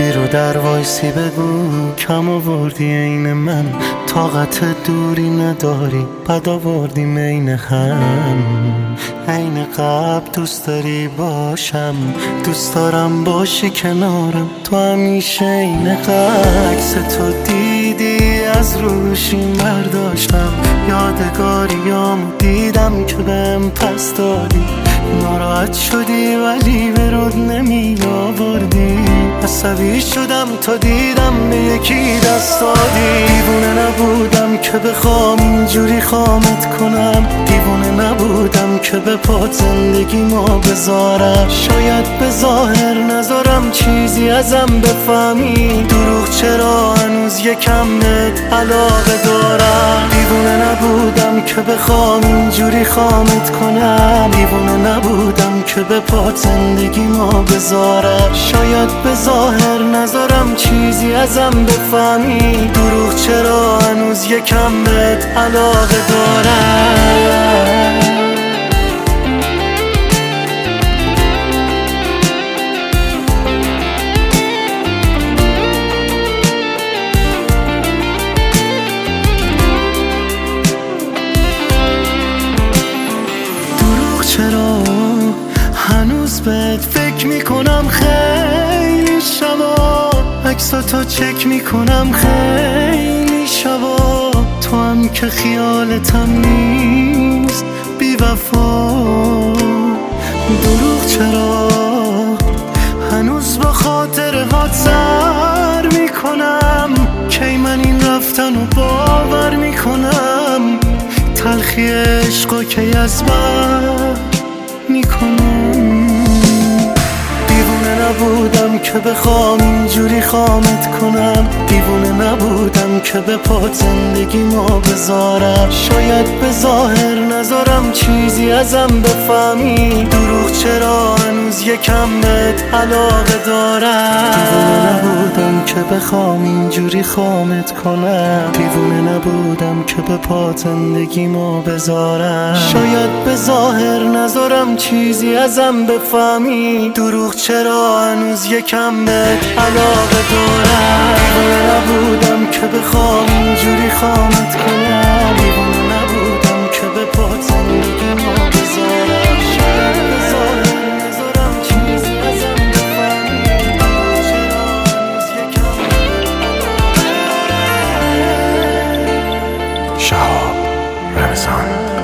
بیرو در وایسی بگو کم آوردی عین من، طاقت دوری نداری بد آوردی مین هم. عین قبل دوست داری باشم، دوست دارم باشی کنارم، تو همیشه عین عکس تو دیدی از روشیم برداشتم، یادگاریامو دیدم که بهم پس دادی، ناراحت شدی ولی به رود نمی آوردی، عصبی شدم تا دیدم به یکی دست دادی. دیوونه نبودم که بخوام اینجوری خامت کنم، دیوونه نبودم که به پات زندگی ما بذارم، شاید به ظاهر نذارم چیزی ازم بفهمی، دروغ چرا هنوز یکم بهت علاقه دارم. دیوونه نبودم که بخوام اینجوری خامت کنم، دیوونه نبودم که به پات زندگی ما بذارم، شاید به ظاهر نذارم چیزی ازم بفهمی، دروغ چرا هنوز یکم بهت علاقه دارم. چرا هنوز بهت فکر میکنم خیلی شبا، عکساتو چک میکنم خیلی شبا، تو هم که خیالتم نیست بی وفا. دروغ چرا هنوز با خاطرهات سر میکنم، کی من این رفتنو باور میکنم، تلخی عشقا که از بر میکنم. دیوونه نبودم که بخوام اینجوری خامت کنم، دیوونه نبودم که به پات زندگی ما بذارم، شاید به ظاهر نذارم چیزی ازم بفهمی، دروغ چرا هنوز یکم بهت علاقه دارم. دیوونه نبودم که بخوام اینجوری خامت کنم، دیوونه نبودم که به پات زندگی ما بذارم، شاید به ظاهر نذارم چیزی ازم بفهمی، دروغ چرا هنوز یکم بهت علاقه دارم. دیوونه نبودم که بخوام اینجوری خامت کنم، دیوونه نبودم که به پات زندگی ما بذارم، شاید به ظاهر نذارم چیزی ازم بفهمی، دروغ چرا هنوز یکم بهت علاقه دارم. شهاب رمضان